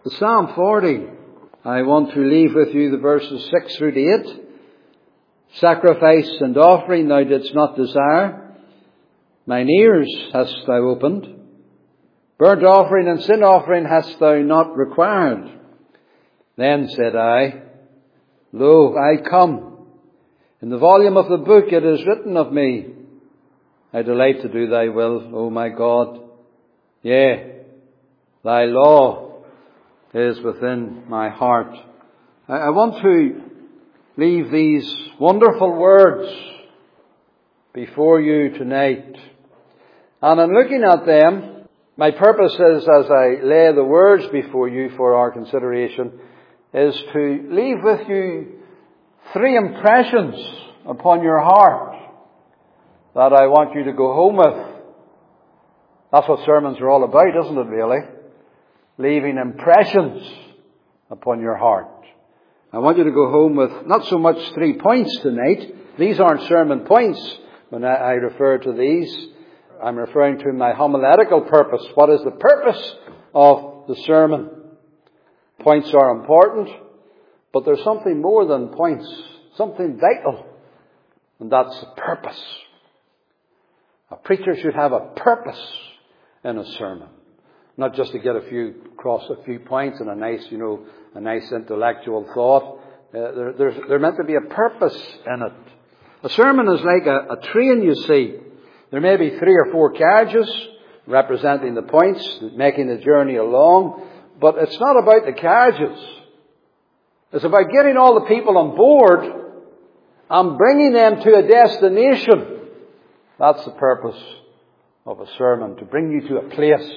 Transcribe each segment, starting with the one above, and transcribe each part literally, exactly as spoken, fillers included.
Psalm forty. I want to leave with you the verses six through to eight. Sacrifice and offering thou didst not desire. Mine ears hast thou opened. Burnt offering and sin offering hast thou not required. Then said I, Lo, I come. In the volume of the book it is written of me. I delight to do thy will, O my God. Yea, thy law is within my heart. I, I want to leave these wonderful words before you tonight. And in looking at them, my purpose is, as I lay the words before you for our consideration, is to leave with you three impressions upon your heart that I want you to go home with. That's what sermons are all about, isn't it, really? Leaving impressions upon your heart. I want you to go home with not so much three points tonight. These aren't sermon points. When I, I refer to these, I'm referring to my homiletical purpose. What is the purpose of the sermon? Points are important, but there's something more than points, something vital, and that's the purpose. A preacher should have a purpose in a sermon, not just to get a few, cross a few points and a nice, you know, a nice intellectual thought. Uh, there, there's, there's meant to be a purpose in it. A sermon is like a, a train, you see. There may be three or four carriages representing the points, making the journey along. But it's not about the carriages. It's about getting all the people on board and bringing them to a destination. That's the purpose of a sermon, to bring you to a place.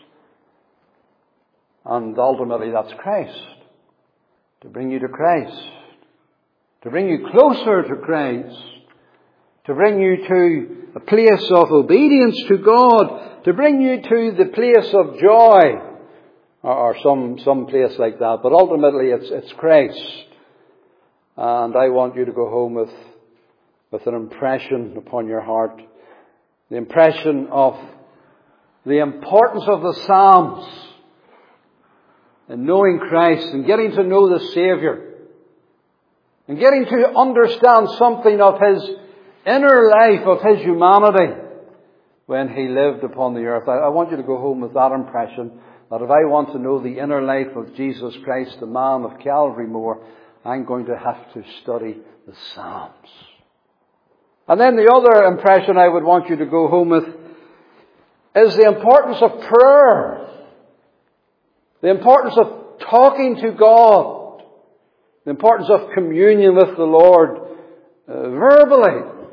And ultimately that's Christ. To bring you to Christ. To bring you closer to Christ. To bring you to a place of obedience to God. To bring you to the place of joy. Or some, some place like that. But ultimately it's, it's Christ. And I want you to go home with, with an impression upon your heart. The impression of the importance of the Psalms. And knowing Christ and getting to know the Saviour. And getting to understand something of His inner life, of His humanity. When He lived upon the earth. I, I want you to go home with that impression. That if I want to know the inner life of Jesus Christ, the man of Calvary more, I'm going to have to study the Psalms. And then the other impression I would want you to go home with is the importance of prayer. The importance of talking to God. The importance of communion with the Lord uh, verbally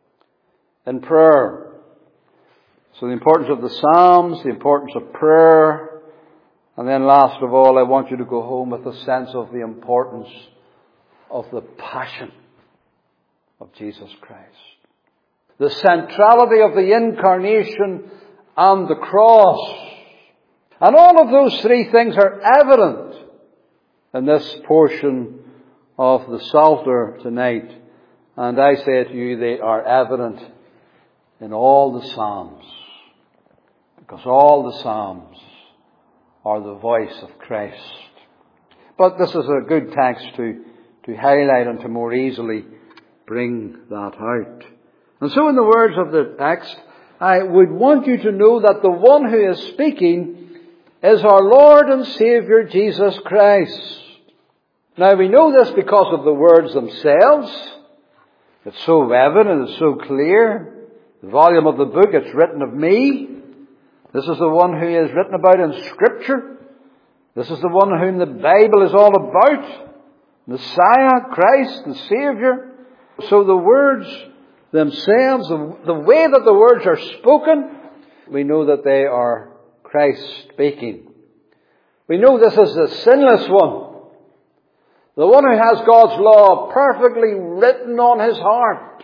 in prayer. So the importance of the Psalms, the importance of prayer. And then last of all, I want you to go home with a sense of the importance of the passion of Jesus Christ. The centrality of the incarnation and the cross. And all of those three things are evident in this portion of the Psalter tonight. And I say to you, they are evident in all the Psalms. Because all the Psalms are the voice of Christ. But this is a good text to, to highlight and to more easily bring that out. And so in the words of the text, I would want you to know that the one who is speaking is our Lord and Saviour Jesus Christ. Now we know this because of the words themselves. It's so evident, it's so clear. The volume of the book, it's written of me. This is the one who is written about in Scripture. This is the one whom the Bible is all about. Messiah, Christ, the Saviour. So the words themselves, the, the way that the words are spoken, we know that they are Christ speaking. We know this is the sinless one. The one who has God's law perfectly written on his heart.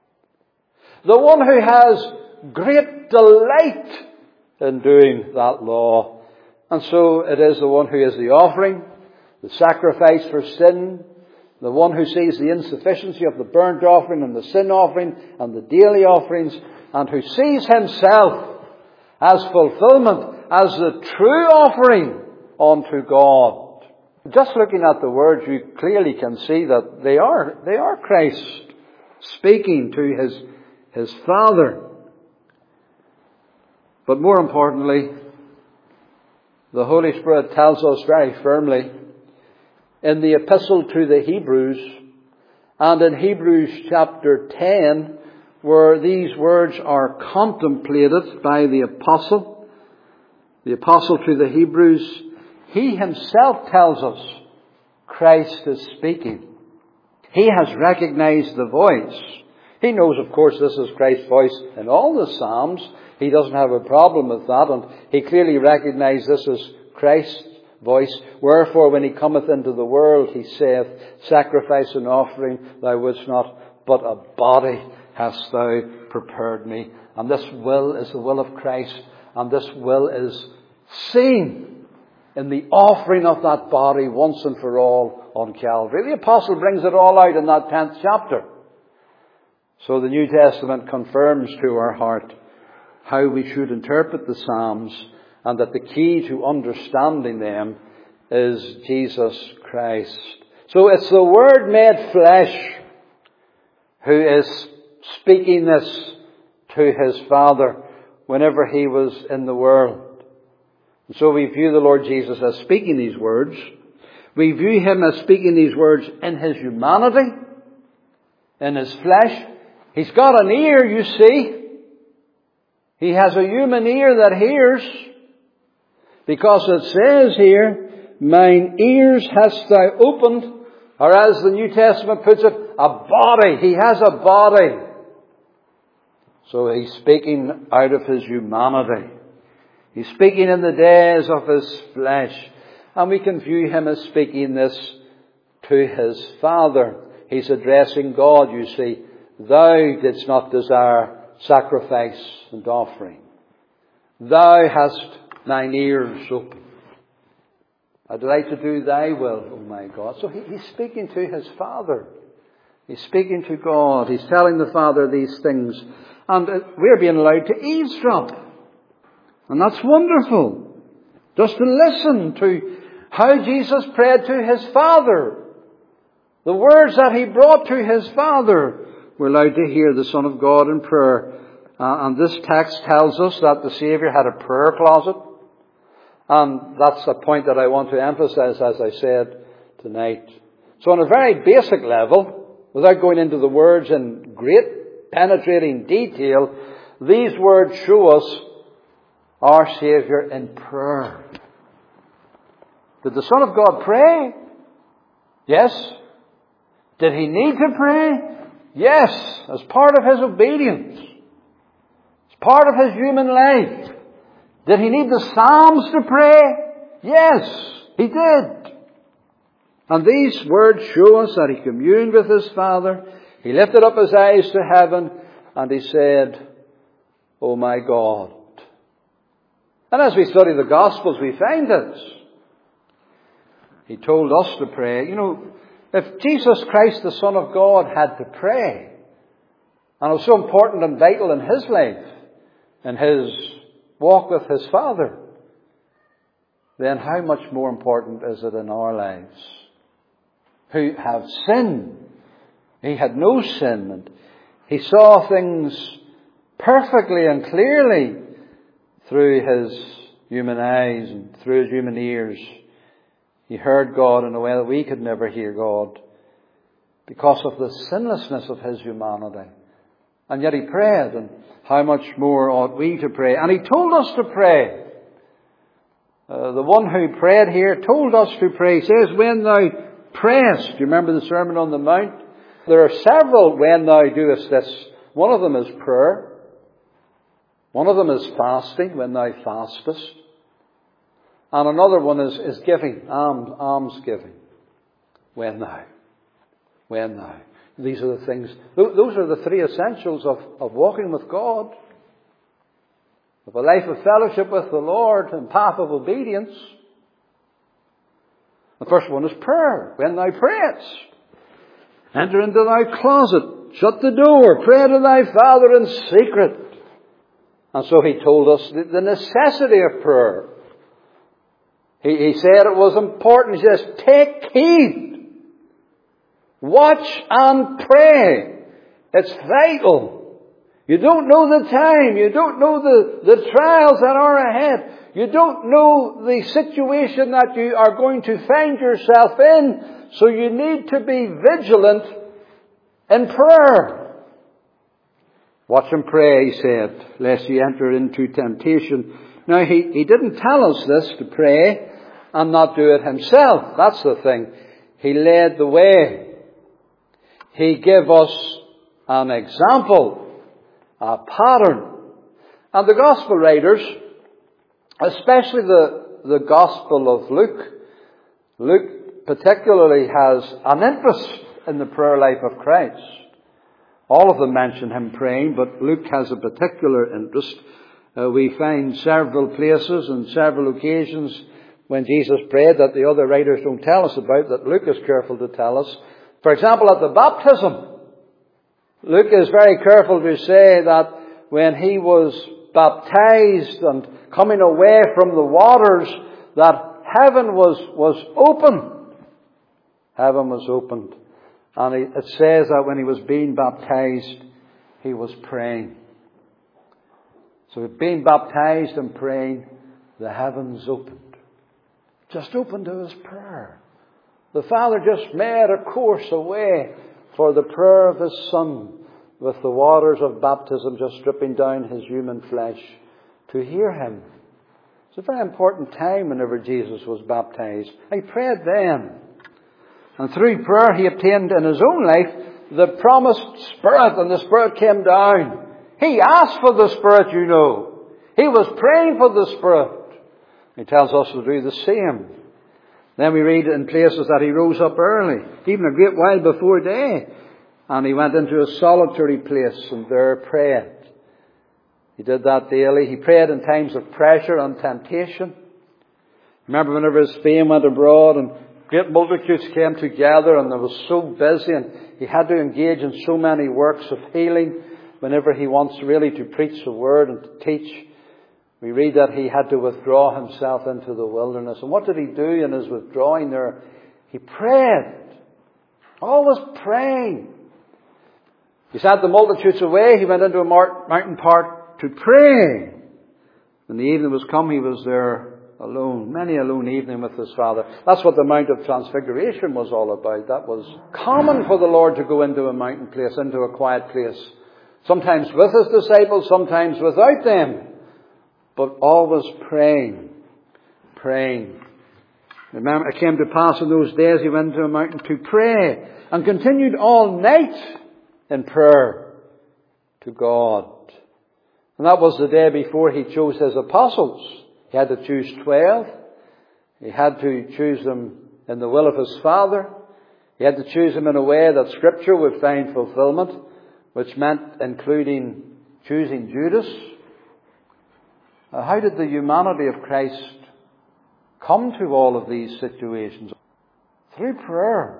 The one who has great delight in doing that law. And so it is the one who is the offering, the sacrifice for sin, the one who sees the insufficiency of the burnt offering and the sin offering and the daily offerings, and who sees himself as fulfillment, as the true offering unto God. Just looking at the words, you clearly can see that they are, they are Christ speaking to his, his Father. But more importantly, the Holy Spirit tells us very firmly in the Epistle to the Hebrews and in Hebrews chapter ten, where these words are contemplated by the Apostle, the Apostle to the Hebrews, he himself tells us Christ is speaking. He has recognized the voice. He knows, of course, this is Christ's voice in all the Psalms. He doesn't have a problem with that, and he clearly recognized this as Christ's voice. Wherefore, when he cometh into the world, he saith, sacrifice and offering thou wouldst not, but a body hast thou prepared me. And this will is the will of Christ, and this will is seen in the offering of that body once and for all on Calvary. The Apostle brings it all out in that tenth chapter. So the New Testament confirms to our heart how we should interpret the Psalms, and that the key to understanding them is Jesus Christ. So it's the Word made flesh who is speaking this to his Father whenever he was in the world. And so we view the Lord Jesus as speaking these words. We view him as speaking these words in his humanity, in his flesh. He's got an ear, you see. He has a human ear that hears. Because it says here, mine ears hast thou opened, or as the New Testament puts it, a body. He has a body. So he's speaking out of his humanity. He's speaking in the days of his flesh. And we can view him as speaking this to his Father. He's addressing God, you see. Thou didst not desire sacrifice and offering. Thou hast thine ears open. I delight to do thy will, O my God. So he, he's speaking to his Father. He's speaking to God. He's telling the Father these things. And we're being allowed to eavesdrop. And that's wonderful. Just to listen to how Jesus prayed to his Father. The words that he brought to his Father. We're allowed to hear the Son of God in prayer. Uh, and this text tells us that the Saviour had a prayer closet. And that's a point that I want to emphasize, as I said tonight. So on a very basic level, without going into the words in great penetrating detail, these words show us our Saviour in prayer. Did the Son of God pray? Yes. Did he need to pray? Yes, as part of his obedience. As part of his human life. Did he need the Psalms to pray? Yes, he did. And these words show us that he communed with his Father. He lifted up his eyes to heaven and he said, "O my God." And as we study the Gospels, we find this. He told us to pray. You know, if Jesus Christ, the Son of God, had to pray, and it was so important and vital in his life, in his walk with his Father, then how much more important is it in our lives, who have sinned? He had no sin, and he saw things perfectly and clearly through his human eyes and through his human ears. He heard God in a way that we could never hear God because of the sinlessness of his humanity. And yet he prayed, and how much more ought we to pray? And he told us to pray. Uh, the one who prayed here told us to pray. He says, when thou prayest. Do you remember the Sermon on the Mount? There are several when thou doest this. One of them is prayer. One of them is fasting, when thou fastest. And another one is, is giving, alms, alms giving. When thou. When thou. These are the things, those are the three essentials of, of walking with God. Of a life of fellowship with the Lord and path of obedience. The first one is prayer. When thou prayest. Enter into thy closet. Shut the door. Pray to thy Father in secret. And so he told us the necessity of prayer. He, he said it was important. He says, take heed. Watch and pray. It's vital. You don't know the time. You don't know the, the trials that are ahead. You don't know the situation that you are going to find yourself in. So you need to be vigilant in prayer. Watch and pray, he said, lest you enter into temptation. Now, he, he didn't tell us this to pray and not do it himself. That's the thing. He led the way. He gave us an example, a pattern. And the gospel writers, especially the, the gospel of Luke, Luke particularly has an interest in the prayer life of Christ. All of them mention him praying, but Luke has a particular interest. Uh, we find several places and several occasions when Jesus prayed that the other writers don't tell us about, that Luke is careful to tell us. For example, at the baptism, Luke is very careful to say that when he was baptized and coming away from the waters, that heaven was, was open. Heaven was opened. And it says that when he was being baptized, he was praying. So being baptized and praying, the heavens opened. Just opened to his prayer. The Father just made a course, a way for the prayer of his Son, with the waters of baptism just dripping down his human flesh to hear him. It's a very important time whenever Jesus was baptized. He prayed then. And through prayer he obtained in his own life the promised Spirit, and the Spirit came down. He asked for the Spirit, you know. He was praying for the Spirit. He tells us to do the same. Then we read in places that he rose up early, even a great while before day, and he went into a solitary place and there prayed. He did that daily. He prayed in times of pressure and temptation. Remember whenever his fame went abroad and great multitudes came together and they was so busy and he had to engage in so many works of healing whenever he wants really to preach the word and to teach. We read that he had to withdraw himself into the wilderness. And what did he do in his withdrawing there? He prayed. Always praying. He sent the multitudes away. He went into a mountain part to pray. When the evening was come, he was there alone. Many a lone evening with his Father. That's what the Mount of Transfiguration was all about. That was common for the Lord to go into a mountain place, into a quiet place. Sometimes with his disciples, sometimes without them. But always praying. Praying. Remember, it came to pass in those days he went to a mountain to pray and continued all night in prayer to God. And that was the day before he chose his apostles. He had to choose twelve. He had to choose them in the will of his Father. He had to choose them in a way that Scripture would find fulfillment, which meant including choosing Judas. Uh, how did the humanity of Christ come to all of these situations? Through prayer.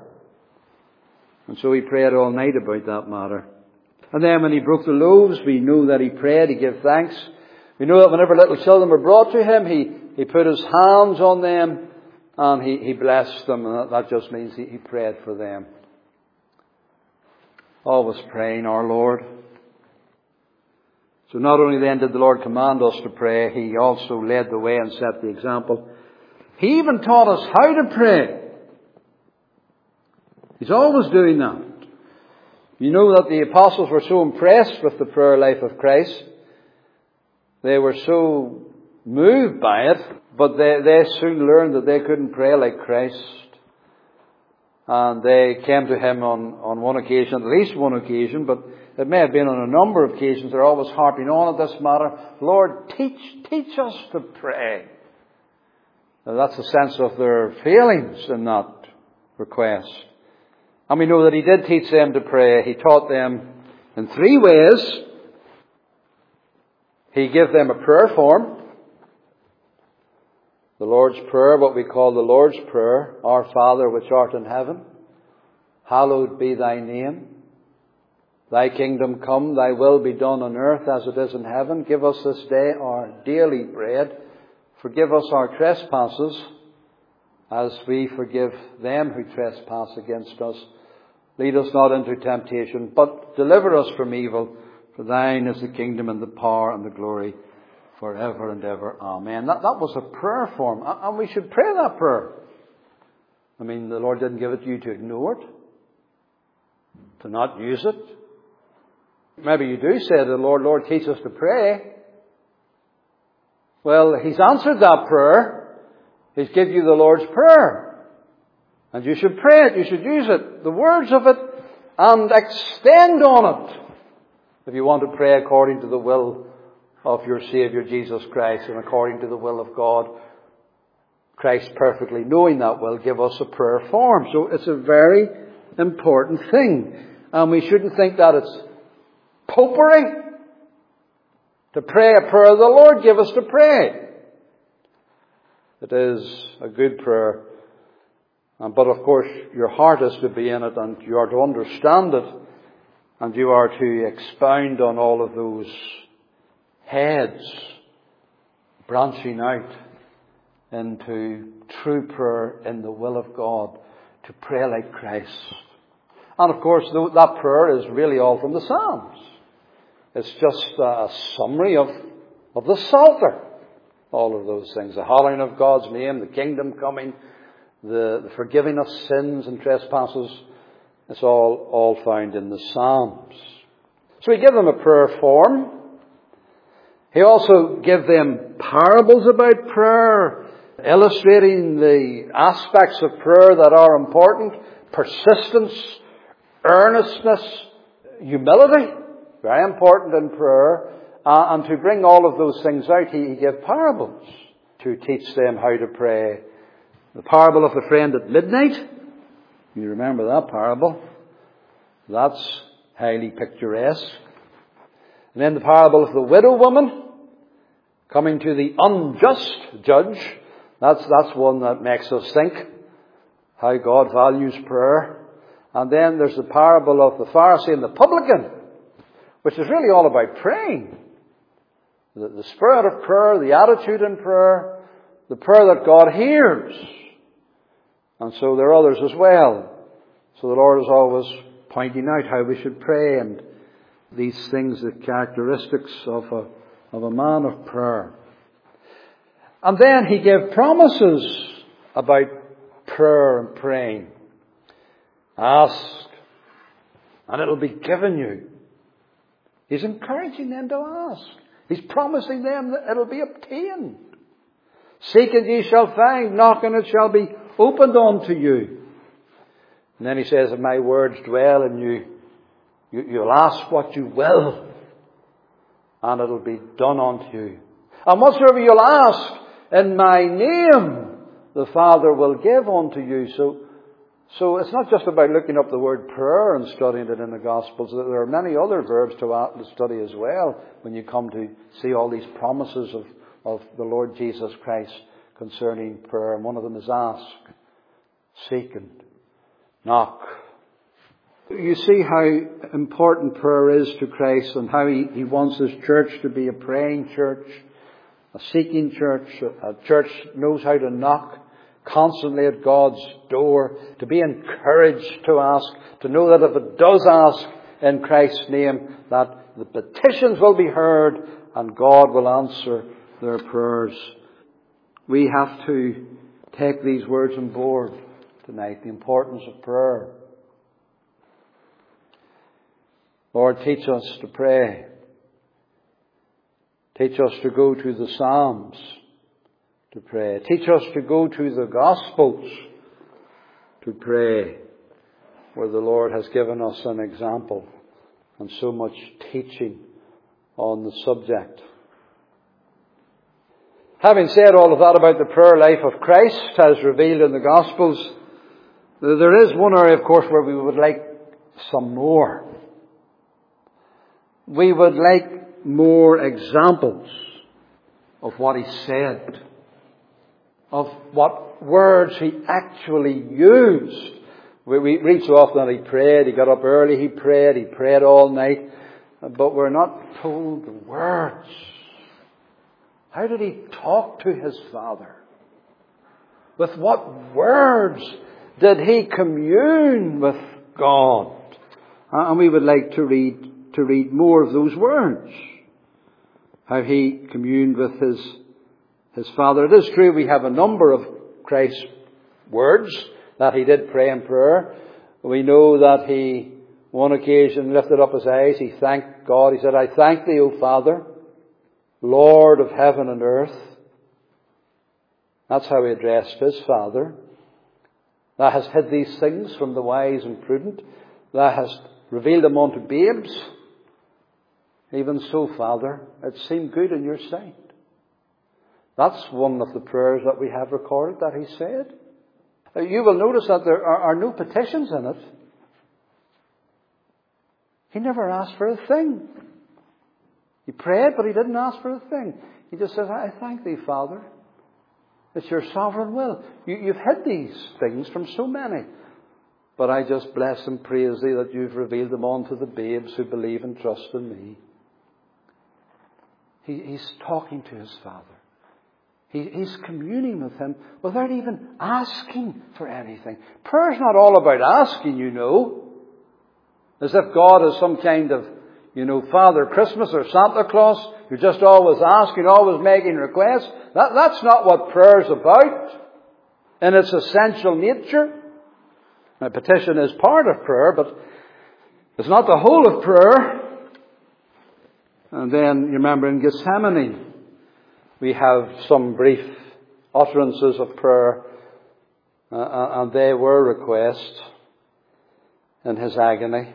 And so he prayed all night about that matter. And then when he broke the loaves, we know that he prayed, he gave thanks. We know that whenever little children were brought to him, he, he put his hands on them and he, he blessed them. And that, that just means he, he prayed for them. Always praying, our Lord. So not only then did the Lord command us to pray, he also led the way and set the example. He even taught us how to pray. He's always doing that. You know that the apostles were so impressed with the prayer life of Christ. They were so moved by it, but they, they soon learned that they couldn't pray like Christ. And they came to him on, on one occasion, at least one occasion, but it may have been on a number of occasions. They're always harping on at this matter. Lord, teach, teach us to pray. Now, that's the sense of their feelings in that request. And we know that he did teach them to pray. He taught them in three ways. He gave them a prayer form. The Lord's Prayer, what we call the Lord's Prayer. Our Father which art in heaven, hallowed be thy name. Thy kingdom come, thy will be done on earth as it is in heaven. Give us this day our daily bread. Forgive us our trespasses, as we forgive them who trespass against us. Lead us not into temptation, but deliver us from evil. For thine is the kingdom and the power and the glory forever and ever. Amen. That, that was a prayer form. And we should pray that prayer. I mean, the Lord didn't give it to you to ignore it, to not use it. Maybe you do say to the Lord, Lord, teach us to pray. Well, He's answered that prayer. He's given you the Lord's Prayer. And you should pray it. You should use it. The words of it. And extend on it. If you want to pray according to the will of your Saviour Jesus Christ and according to the will of God, Christ perfectly knowing that will give us a prayer form. So it's a very important thing. And we shouldn't think that it's popery to pray a prayer the Lord give us to pray. It is a good prayer. But of course, your heart is to be in it and you are to understand it. And you are to expound on all of those heads branching out into true prayer in the will of God, to pray like Christ. And of course, that prayer is really all from the Psalms. It's just a summary of, of the Psalter. All of those things. The hallowing of God's name, the kingdom coming, the, the forgiving of sins and trespasses. It's all, all found in the Psalms. So He gave them a prayer form. He also gave them parables about prayer, illustrating the aspects of prayer that are important. Persistence, earnestness, humility, very important in prayer. Uh, and to bring all of those things out, he, he gave parables to teach them how to pray. The parable of the friend at midnight. You remember that parable? That's highly picturesque. And then the parable of the widow woman coming to the unjust judge. That's, that's one that makes us think how God values prayer. And then there's the parable of the Pharisee and the publican, which is really all about praying. The, the spirit of prayer, the attitude in prayer, the prayer that God hears. And so there are others as well. So the Lord is always pointing out how we should pray and these things, the characteristics of a, of a man of prayer. And then He gave promises about prayer and praying. Ask, and it'll be given you. He's encouraging them to ask. He's promising them that it'll be obtained. Seek and ye shall find, knock and it shall be opened unto you. And then He says, if my words dwell in you, you, you'll ask what you will, and it'll be done unto you. And whatsoever you'll ask in my name, the Father will give unto you. So, so it's not just about looking up the word prayer and studying it in the Gospels. There are many other verbs to study as well when you come to see all these promises of, of the Lord Jesus Christ concerning prayer. And one of them is ask, seek, and knock. You see how important prayer is to Christ and how he, he wants His church to be a praying church, a seeking church, a, a church that knows how to knock constantly at God's door, to be encouraged to ask, to know that if it does ask in Christ's name, that the petitions will be heard and God will answer their prayers. We have to take these words on board tonight, the importance of prayer. Lord, teach us to pray. Teach us to go to the Psalms to pray. Teach us to go to the Gospels to pray, where the Lord has given us an example and so much teaching on the subject. Having said all of that about the prayer life of Christ as revealed in the Gospels, there is one area, of course, where we would like some more. We would like more examples of what He said, of what words He actually used. We, we read so often that He prayed, He got up early, He prayed, He prayed all night, but we're not told the words. How did He talk to His Father? With what words did he commune with God? And we would like to read, to read more of those words. How he communed with his, his Father. It is true we have a number of Christ's words that he did pray in prayer. We know that he, one occasion, lifted up his eyes. He thanked God. He said, I thank thee, O Father, Lord of heaven and earth. That's how he addressed his Father. Thou hast hid these things from the wise and prudent. Thou hast revealed them unto babes. Even so, Father, it seemed good in your sight. That's one of the prayers that we have recorded that he said. You will notice that there are, are no petitions in it. He never asked for a thing. He prayed, but he didn't ask for a thing. He just says, I thank thee, Father. It's your sovereign will. You, you've hid these things from so many. But I just bless and praise thee that you've revealed them unto the babes who believe and trust in me. He, he's talking to his Father. He, he's communing with him without even asking for anything. Prayer's not all about asking, you know. As if God is some kind of, you know, Father Christmas or Santa Claus. You're just always asking, always making requests. That, that's not what prayer's about in its essential nature. Now, petition is part of prayer, but it's not the whole of prayer. And then, you remember in Gethsemane, we have some brief utterances of prayer, uh, and they were requests in his agony.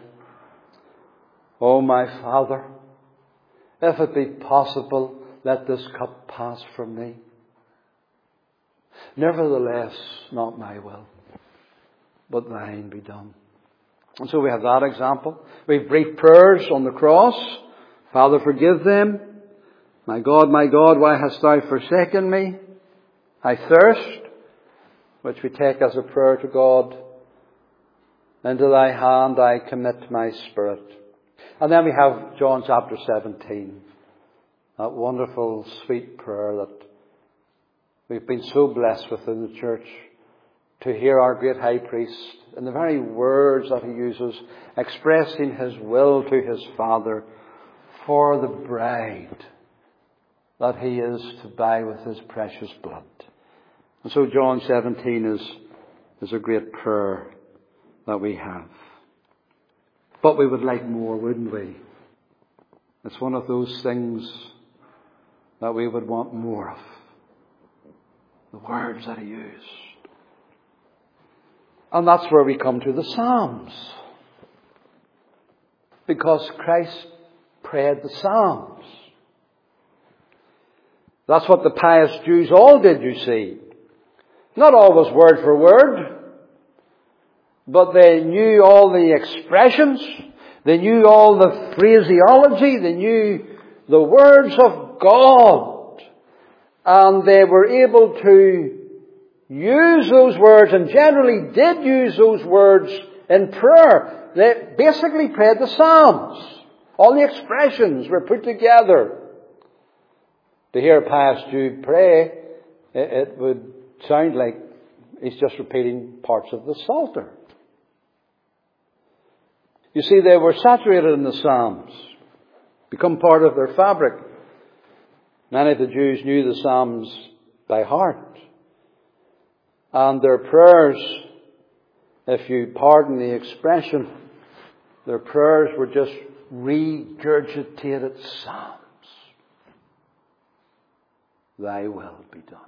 O my Father, if it be possible, let this cup pass from me. Nevertheless, not my will, but thine be done. And so we have that example. We have brief prayers on the cross. Father, forgive them. My God, my God, why hast thou forsaken me? I thirst, which we take as a prayer to God. Into thy hand I commit my spirit. And then we have John chapter seventeen. That wonderful, sweet prayer that we've been so blessed with in the church. To hear our great high priest, in the very words that he uses, expressing his will to his Father for the bride that he is to buy with his precious blood. And so John seventeen is, is a great prayer that we have. But we would like more, wouldn't we? It's one of those things that we would want more of. The words that he used. And that's where we come to the Psalms. Because Christ prayed the Psalms. That's what the pious Jews all did, you see. Not always word for word. But they knew all the expressions. They knew all the phraseology. They knew the words of God. And they were able to use those words, and generally did use those words in prayer. They basically prayed the Psalms. All the expressions were put together. To hear a pious Jew pray, it, it would sound like he's just repeating parts of the Psalter. You see, they were saturated in the Psalms, become part of their fabric. Many of the Jews knew the Psalms by heart. And their prayers, if you pardon the expression, their prayers were just regurgitated psalms. Thy will be done.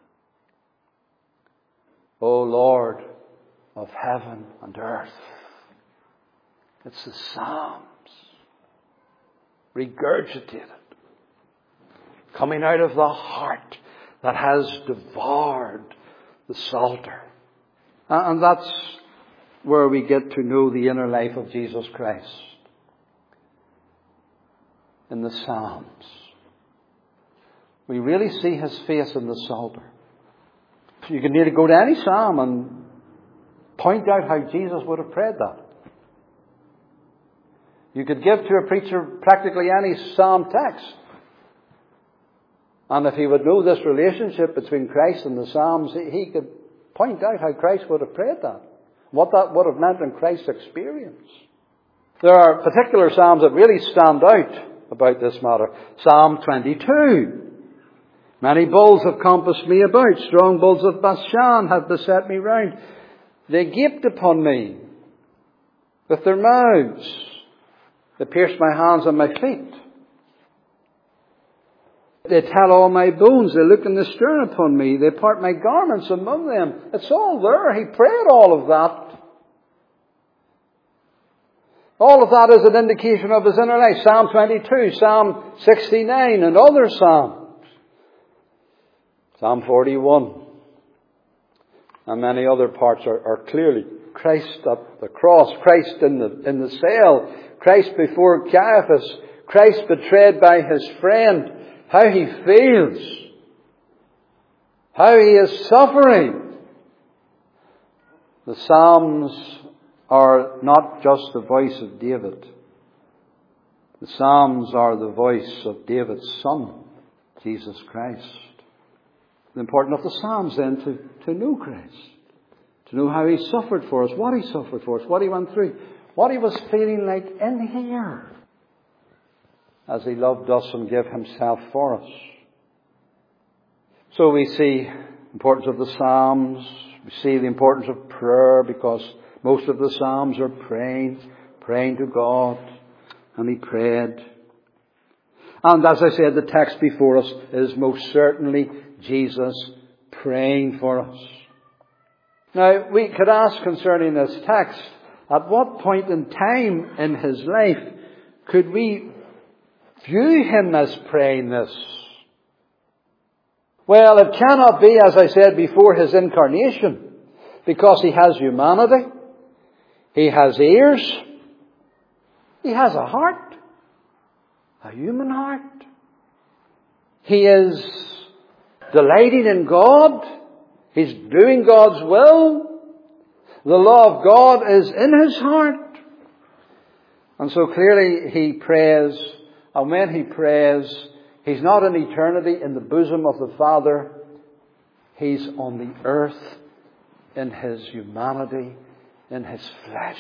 O Lord of heaven and earth. It's the Psalms. Regurgitated. Coming out of the heart that has devoured the Psalter. And that's where we get to know the inner life of Jesus Christ. In the Psalms. We really see his face in the Psalter. You can nearly go to any psalm and point out how Jesus would have prayed that. You could give to a preacher practically any psalm text. And if he would know this relationship between Christ and the Psalms, he could point out how Christ would have prayed that. What that would have meant in Christ's experience. There are particular psalms that really stand out about this matter. Psalm twenty-two. Many bulls have compassed me about. Strong bulls of Bashan have beset me round. They gaped upon me with their mouths. They pierced my hands and my feet. They tell all my bones. They look in the stern upon me. They part my garments among them. It's all there. He prayed all of that. All of that is an indication of his inner life. Psalm twenty-two, Psalm sixty-nine, and other psalms. Psalm forty-one. And many other parts are, are clearly Christ at the cross, Christ in the, in the cell, Christ before Caiaphas, Christ betrayed by his friend, how he feels, how he is suffering. The Psalms are not just the voice of David. The Psalms are the voice of David's Son, Jesus Christ. The importance of the Psalms then to, to know Christ. To know how he suffered for us, what he suffered for us, what he went through, what he was feeling like in here as he loved us and gave himself for us. So we see the importance of the Psalms. We see the importance of prayer because most of the Psalms are praying, praying to God. And he prayed. And as I said, the text before us is most certainly Jesus praying for us. Now, we could ask concerning this text, at what point in time in his life could we view him as praying this? Well, it cannot be, as I said before, his incarnation, because he has humanity, he has ears, he has a heart, a human heart. He is delighting in God. He's doing God's will. The law of God is in his heart. And so clearly he prays. And when he prays, he's not in eternity in the bosom of the Father. He's on the earth in his humanity, in his flesh,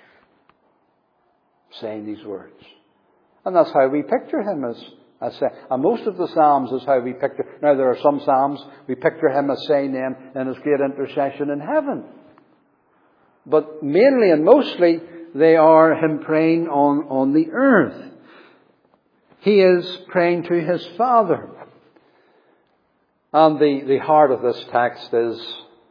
saying these words. And that's how we picture him as I say, and most of the Psalms is how we picture. Now there are some Psalms we picture him as saying them in his great intercession in heaven. But mainly and mostly they are him praying on, on the earth. He is praying to his Father. And the, the heart of this text is,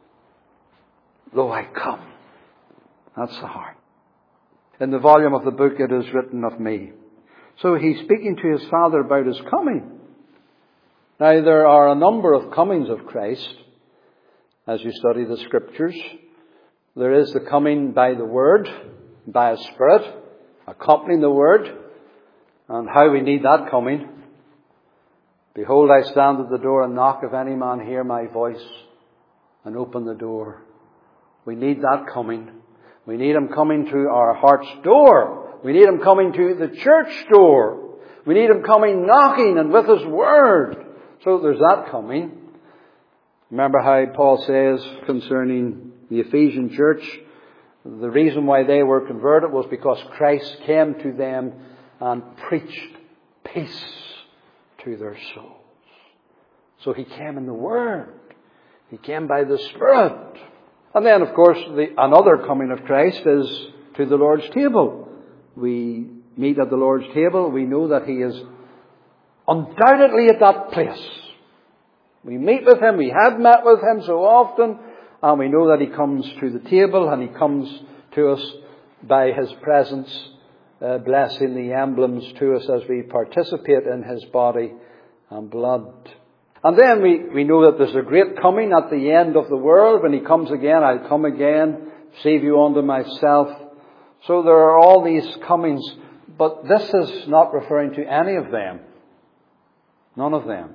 lo, I come. That's the heart. In the volume of the book it is written of me. So he's speaking to his Father about his coming. Now there are a number of comings of Christ as you study the Scriptures. There is the coming by the Word, by His Spirit, accompanying the Word, and how we need that coming. Behold, I stand at the door and knock. If any man hear my voice and open the door. We need that coming. We need Him coming to our heart's door. We need Him coming to the church door. We need Him coming knocking and with His Word. So there's that coming. Remember how Paul says concerning the Ephesian church, the reason why they were converted was because Christ came to them and preached peace to their souls. So He came in the Word. He came by the Spirit. And then, of course, the, another coming of Christ is to the Lord's table. We meet at the Lord's table. We know that He is undoubtedly at that place. We meet with Him. We have met with Him so often. And we know that He comes to the table and He comes to us by His presence, uh, blessing the emblems to us as we participate in His body and blood. And then we, we know that there's a great coming at the end of the world. When He comes again, I'll come again, save you unto myself. So there are all these comings, but this is not referring to any of them. None of them.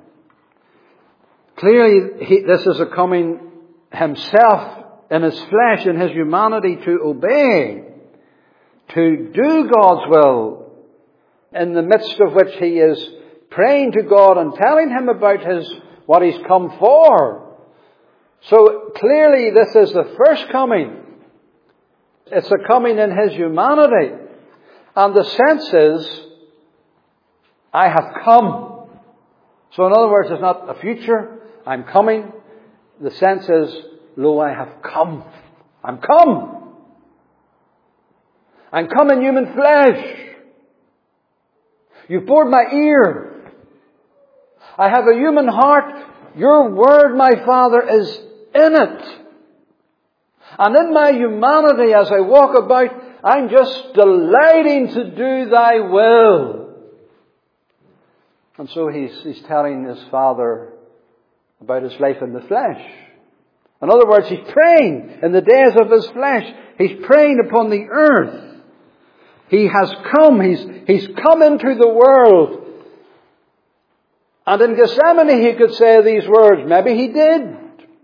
Clearly, he, this is a coming Himself in His flesh, in His humanity, to obey, to do God's will, in the midst of which He is praying to God and telling Him about His what He's come for. So clearly this is the first coming. It's a coming in His humanity. And the sense is, I have come. So in other words, it's not a future, I'm coming. The sense is, lo, I have come. I'm come. I'm come in human flesh. You've bored my ear. I have a human heart. Your word, my Father, is in it. And in my humanity, as I walk about, I'm just delighting to do Thy will. And so he's, he's telling his Father about his life in the flesh. In other words, he's praying in the days of his flesh. He's praying upon the earth. He has come. He's, he's come into the world. And in Gethsemane he could say these words. Maybe he did.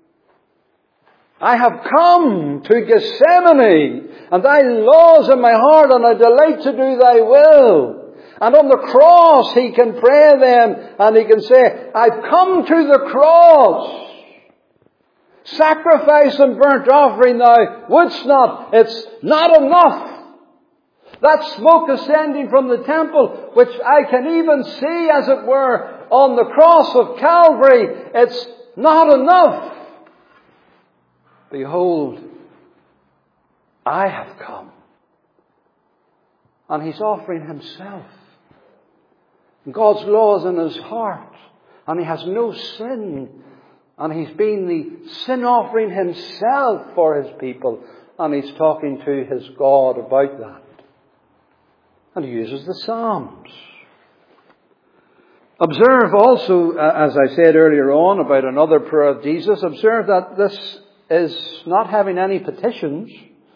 I have come to Gethsemane, and Thy law's in my heart, and I delight to do Thy will. And on the cross he can pray then, and he can say, I've come to the cross. Sacrifice and burnt offering thou wouldst not. It's not enough. That smoke ascending from the temple, which I can even see, as it were, on the cross of Calvary, it's not enough. Behold, I have come. And he's offering himself. God's law is in his heart. And he has no sin. And he's been the sin offering himself for his people. And he's talking to his God about that. And he uses the Psalms. Observe also, as I said earlier on about another prayer of Jesus, observe that this is not having any petitions.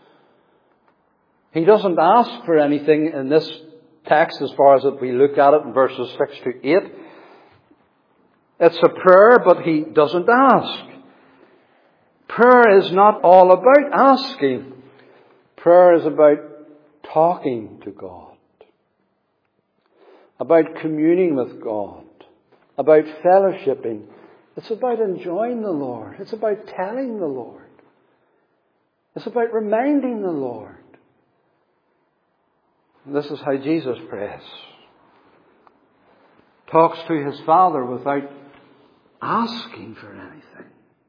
He doesn't ask for anything in this text as far as we look at it in verses six to eight. It's a prayer, but he doesn't ask. Prayer is not all about asking. Prayer is about talking to God. About communing with God. About fellowshipping. It's about enjoying the Lord. It's about telling the Lord. It's about reminding the Lord. And this is how Jesus prays. Talks to his Father without asking for anything.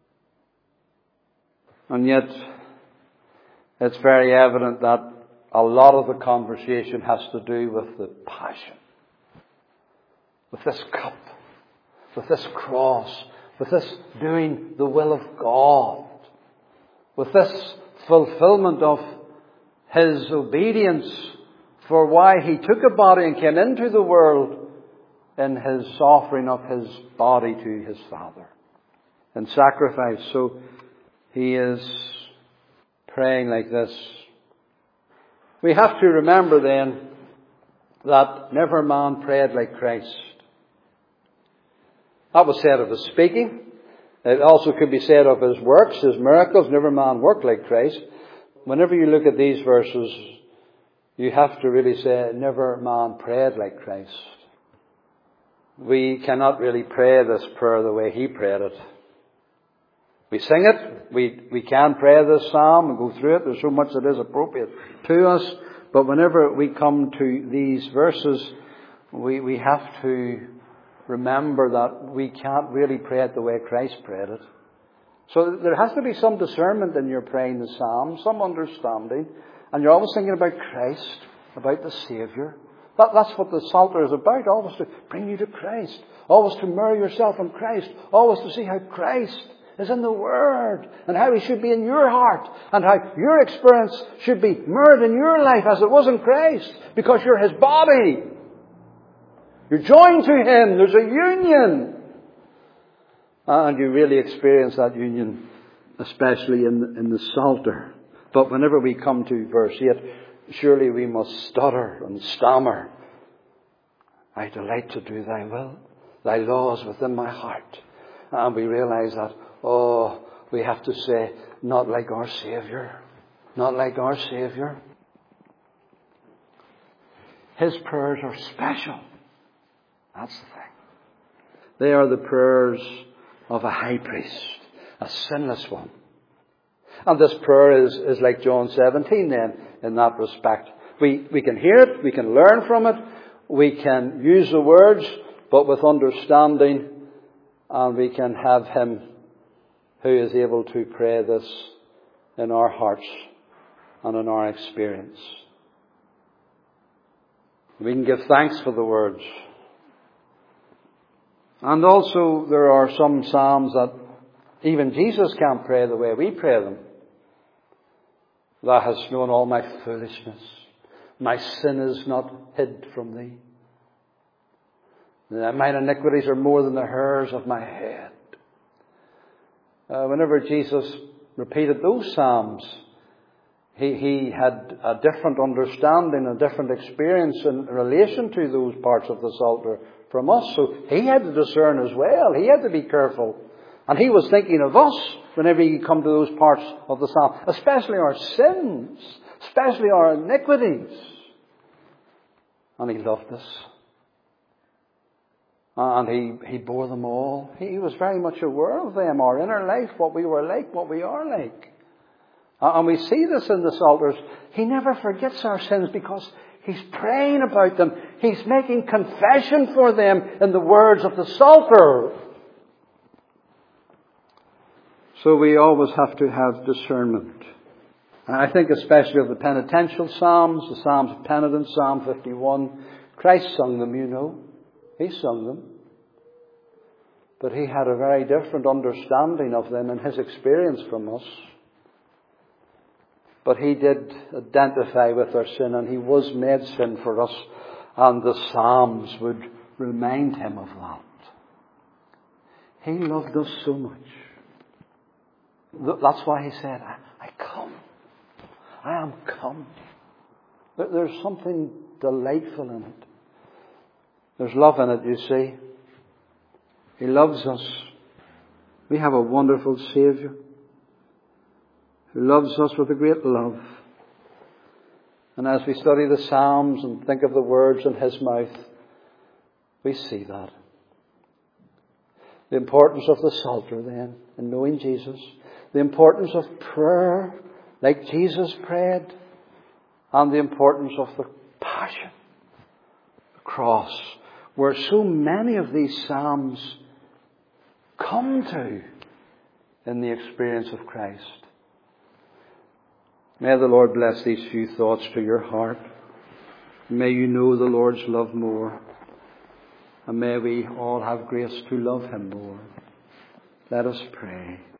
And yet, it's very evident that a lot of the conversation has to do with the passion. With this cup. With this cross. With this doing the will of God. With this fulfillment of his obedience for why he took a body and came into the world in his offering of his body to his Father in sacrifice. So he is praying like this. We have to remember then that never man prayed like Christ. That was said of his speaking. It also could be said of his works, his miracles. Never man worked like Christ. Whenever you look at these verses, you have to really say, never man prayed like Christ. We cannot really pray this prayer the way he prayed it. We sing it. We, we can pray this psalm and go through it. There's so much that is appropriate to us. But whenever we come to these verses, we, we have to remember that we can't really pray it the way Christ prayed it. So there has to be some discernment in your praying the psalm, some understanding. And you're always thinking about Christ, about the Saviour. That, that's what the Psalter is about. Always to bring you to Christ. Always to mirror yourself in Christ. Always to see how Christ is in the Word. And how He should be in your heart. And how your experience should be mirrored in your life as it was in Christ. Because you're His body. You're joined to Him. There's a union. And you really experience that union, especially in the, in the Psalter. But whenever we come to verse eight, surely we must stutter and stammer. I delight to do Thy will. Thy law is within my heart. And we realize that, oh, we have to say, not like our Saviour. Not like our Saviour. His prayers are special. That's the thing. They are the prayers of a high priest. a sinless one. And this prayer is, is like John seventeen then, in that respect. We, we can hear it, we can learn from it, we can use the words, but with understanding, and we can have Him who is able to pray this in our hearts and in our experience. We can give thanks for the words. And also there are some psalms that even Jesus can't pray the way we pray them. Thou hast known all my foolishness. My sin is not hid from thee. Mine iniquities are more than the hairs of my head. Uh, whenever Jesus repeated those psalms, he, he had a different understanding, a different experience in relation to those parts of the Psalter from us. So he had to discern as well. He had to be careful. And he was thinking of us whenever you come to those parts of the psalm, especially our sins, especially our iniquities. And he loved us. And he, he bore them all. He was very much aware of them, our inner life, what we were like, what we are like. And we see this in the Psalters. He never forgets our sins because he's praying about them. He's making confession for them in the words of the Psalter. So we always have to have discernment. And I think especially of the penitential psalms, the Psalms of Penitence, Psalm fifty-one. Christ sung them, you know. He sung them. But he had a very different understanding of them in his experience from us. But he did identify with our sin, and he was made sin for us. And the Psalms would remind him of that. He loved us so much. That's why he said, I, I come. I am come. There's something delightful in it. There's love in it, you see. He loves us. We have a wonderful Saviour who loves us with a great love. And as we study the Psalms and think of the words in his mouth, we see that. The importance of the Psalter then, in knowing Jesus. The importance of prayer, like Jesus prayed. And the importance of the passion, the cross, where so many of these Psalms come to in the experience of Christ. May the Lord bless these few thoughts to your heart. May you know the Lord's love more. And may we all have grace to love him more. Let us pray.